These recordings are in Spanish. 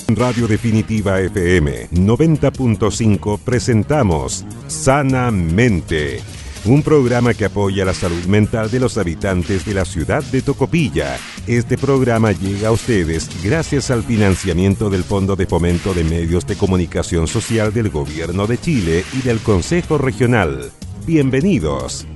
Radio Definitiva FM 90.5 presentamos Sanamente, un programa que apoya la salud mental de los habitantes de la ciudad de Tocopilla. Este programa llega a ustedes gracias al financiamiento del Fondo de Fomento de Medios de Comunicación Social del Gobierno de Chile y del Consejo Regional. Bienvenidos.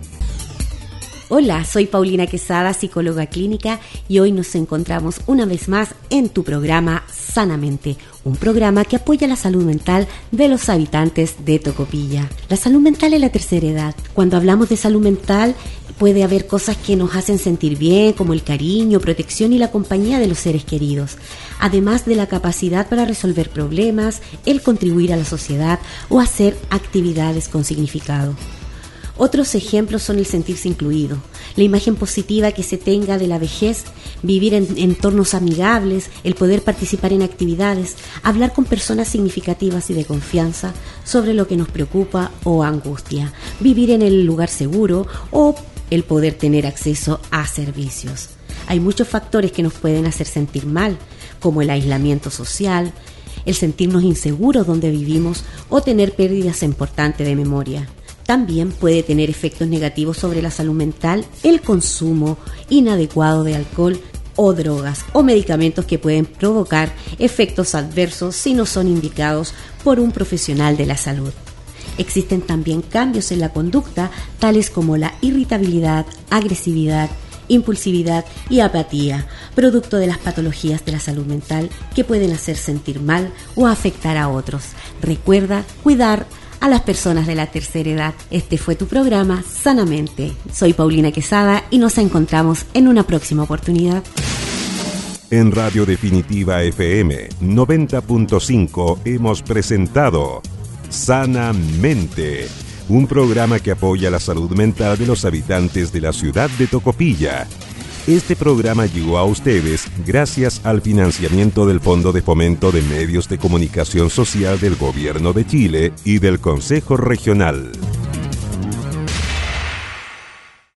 Hola, soy Paulina Quesada, psicóloga clínica, y hoy nos encontramos una vez más en tu programa Sanamente, un programa que apoya la salud mental de los habitantes de Tocopilla. La salud mental en la tercera edad. Cuando hablamos de salud mental, puede haber cosas que nos hacen sentir bien, como el cariño, protección y la compañía de los seres queridos, además de la capacidad para resolver problemas, el contribuir a la sociedad o hacer actividades con significado. Otros ejemplos son el sentirse incluido, la imagen positiva que se tenga de la vejez, vivir en entornos amigables, el poder participar en actividades, hablar con personas significativas y de confianza sobre lo que nos preocupa o angustia, vivir en el lugar seguro o el poder tener acceso a servicios. Hay muchos factores que nos pueden hacer sentir mal, como el aislamiento social, el sentirnos inseguros donde vivimos o tener pérdidas importantes de memoria. También puede tener efectos negativos sobre la salud mental el consumo inadecuado de alcohol o drogas o medicamentos que pueden provocar efectos adversos si no son indicados por un profesional de la salud. Existen también cambios en la conducta, tales como la irritabilidad, agresividad, impulsividad y apatía, producto de las patologías de la salud mental que pueden hacer sentir mal o afectar a otros. Recuerda cuidar a las personas de la tercera edad. Este fue tu programa Sanamente. Soy Paulina Quesada y nos encontramos en una próxima oportunidad. En Radio Definitiva FM 90.5 hemos presentado Sanamente, un programa que apoya la salud mental de los habitantes de la ciudad de Tocopilla. Este programa llegó a ustedes gracias al financiamiento del Fondo de Fomento de Medios de Comunicación Social del Gobierno de Chile y del Consejo Regional.